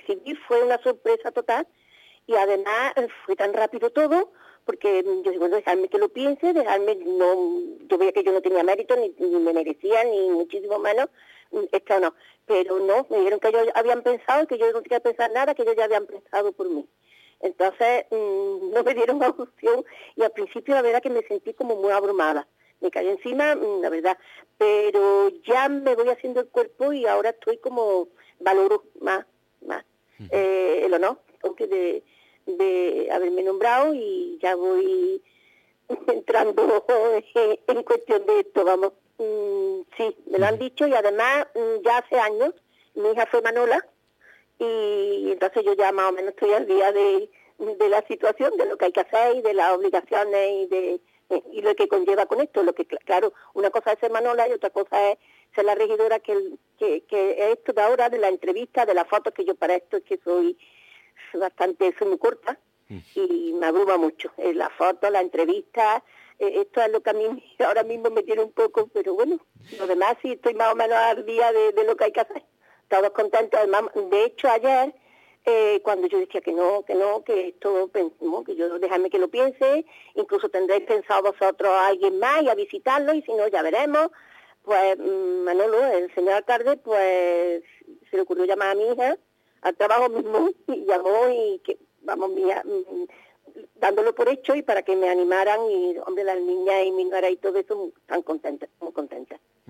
recibí fue una sorpresa total y además fue tan rápido todo, porque yo digo, bueno, dejarme que lo piense, dejarme, no, yo veía que yo no tenía mérito, ni me merecía, ni muchísimo menos, esto no, pero no, me dijeron que ellos habían pensado, que yo no tenía que pensar nada, que ellos ya habían pensado por mí. Entonces, no me dieron opción y al principio la verdad que me sentí como muy abrumada. Me caí encima, la verdad, pero ya me voy haciendo el cuerpo y ahora estoy como, valoro más el honor, aunque de haberme nombrado y ya voy entrando en cuestión de esto, vamos. Sí, me lo han dicho y además ya hace años, mi hija fue Manola y entonces yo ya más o menos estoy al día de la situación, de lo que hay que hacer y de las obligaciones y lo que conlleva con esto. Lo que claro, una cosa es ser Manola y otra cosa es ser la regidora que esto de ahora, de la entrevista, de las fotos, que yo para esto es que soy muy corta y me abruma mucho. La foto, la entrevista, esto es lo que a mí ahora mismo me tiene un poco, pero bueno, lo demás sí estoy más o menos al día de lo que hay que hacer. Todos contentos. Además, de hecho ayer, cuando yo decía que esto, no, que yo déjame que lo piense, incluso tendréis pensado vosotros a alguien más y a visitarlo, y si no, ya veremos. Pues Manolo, el señor alcalde, pues se le ocurrió llamar a mi hija al trabajo mismo y llamó y que, vamos, dándolo por hecho y para que me animaran y, hombre, las niñas y mi nuera y todo eso están contentas, muy contentas.